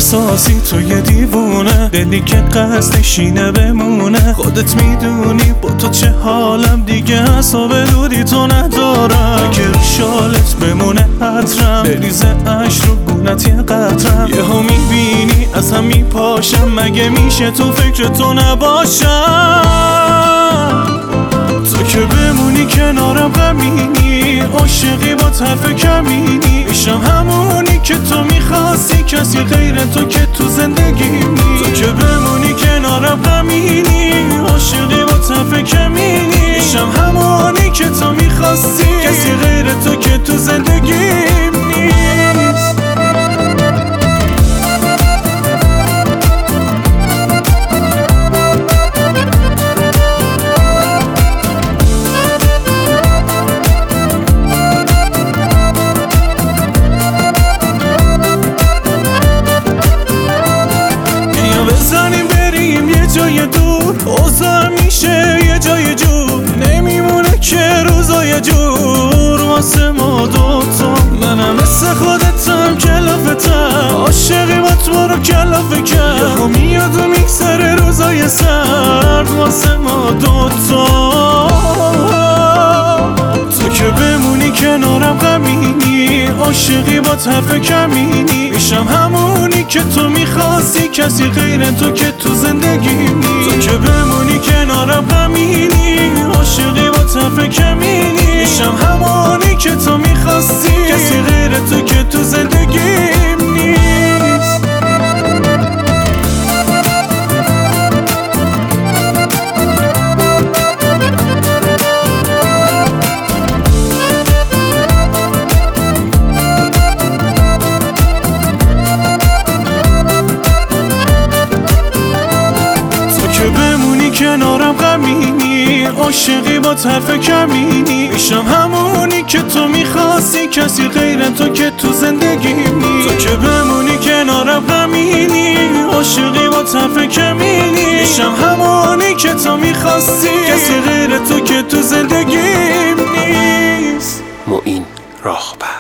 احساسی تو یه دیوونه، دلی که قصدش اینه بمونه. خودت میدونی با تو چه حالم، دیگه حساب دوری تو ندارم. اگه رو شالت بمونه عطرم، بریزه عشق رو گونت یه قطرم. یهو میبینی از هم میپاشم، مگه میشه تو فکر تو نباشم؟ تو که بمونی کنارم غمینی، عاشقی با طرف کمینی. میشم همونی که تو میخواستی، کسی غیر تو که تو زندگی نی. تو که بمونی کنارم غمینی، عاشقی با طرف کمینی. میشم همونی که تو میخواستی، کسی غیر تو که تو زندگی نیست. بزنیم بریم یه جای دور، اوضاع میشه یه جای جور. نمیمونه که روزای جور واسه ما دوتا. منم مثل خودتم کلافتم، عاشقی با تو رو کلافه کرد. یهو میاد و میگذره روزای سرد واسه ما دوتا. تو که بمونی کنارم غمینی، عاشقی با طرف کمینی. میشم همونی که تو میخواستی، کسی غیر تو که تو زندگی نی. تو که بمونی کنارم غمینی، عاشقی با طرف کمینی. میشم همونی که تو میخواستی، کسی غیر تو که تو زندگی نیست. کنارم غمینی، عاشقی با طرف کمینی. میشم همونی که تو میخواستی، کسی غیر تو که تو زندگی نی. تو که بمونی کنارم غمینی، عاشقی با طرف کمینی. میشم همونی که تو میخواستی، کسی غیر تو که تو زندگی نیست. معین راهبر.